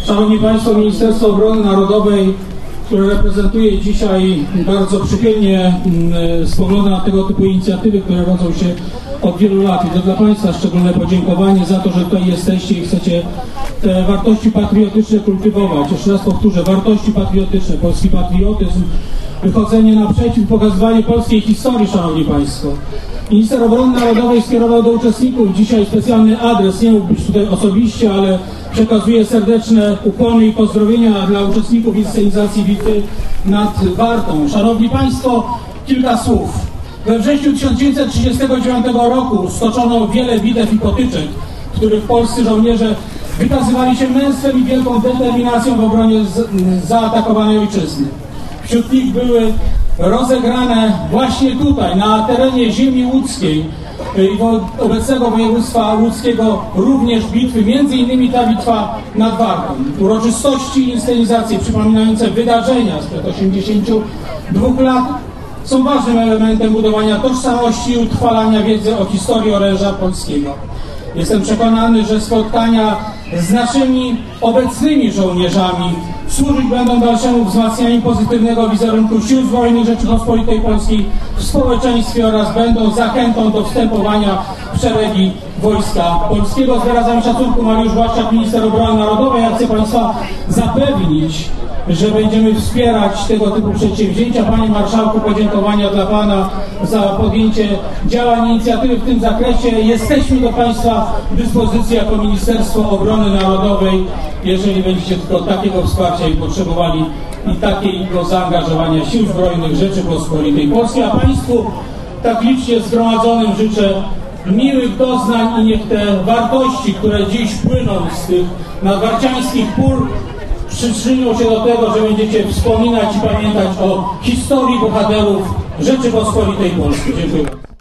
Szanowni Państwo, Ministerstwo Obrony Narodowej, które reprezentuje dzisiaj, bardzo przychylnie spogląda na tego typu inicjatywy, które rodzą się od wielu lat. I to dla Państwa szczególne podziękowanie za to, że tutaj jesteście i chcecie te wartości patriotyczne kultywować. Jeszcze raz powtórzę, wartości patriotyczne, polski patriotyzm, wychodzenie naprzeciw, pokazywanie polskiej historii, Szanowni Państwo. Minister Obrony Narodowej skierował do uczestników dzisiaj specjalny adres, nie mógł być tutaj osobiście, ale przekazuję serdeczne ukłony i pozdrowienia dla uczestników inscenizacji bitwy nad Wartą. Szanowni Państwo, kilka słów. We wrześniu 1939 roku stoczono wiele bitew i potyczek, w których polscy żołnierze wykazywali się męstwem i wielką determinacją w obronie zaatakowanej ojczyzny. Wśród nich były rozegrane właśnie tutaj, na terenie ziemi łódzkiej i obecnego województwa łódzkiego również bitwy, między innymi ta bitwa nad Wartą. Uroczystości i inscenizacje przypominające wydarzenia sprzed 82 lat są ważnym elementem budowania tożsamości i utrwalania wiedzy o historii oręża polskiego. Jestem przekonany, że spotkania z naszymi obecnymi żołnierzami służyć będą dalszemu wzmacnianiu pozytywnego wizerunku Sił Zbrojnych Rzeczypospolitej Polskiej w społeczeństwie oraz będą zachętą do wstępowania w szeregi Wojska Polskiego. Z wyrazami szacunku, Mariusz Błaszczak, Minister Obrony Narodowej. Ja chcę Państwa zapewnić, że będziemy wspierać tego typu przedsięwzięcia. Panie Marszałku, podziękowania dla Pana za podjęcie działań, inicjatywy w tym zakresie. Jesteśmy do Państwa dyspozycji jako Ministerstwo Obrony Narodowej, jeżeli będziecie tylko takiego wsparcia i potrzebowali i takiego zaangażowania Sił Zbrojnych Rzeczypospolitej Polskiej. A Państwu tak licznie zgromadzonym życzę miłych doznań i niech te wartości, które dziś płyną z tych nadwarciańskich pól, przyczynią się do tego, że będziecie wspominać i pamiętać o historii bohaterów Rzeczypospolitej Polskiej. Dziękuję bardzo.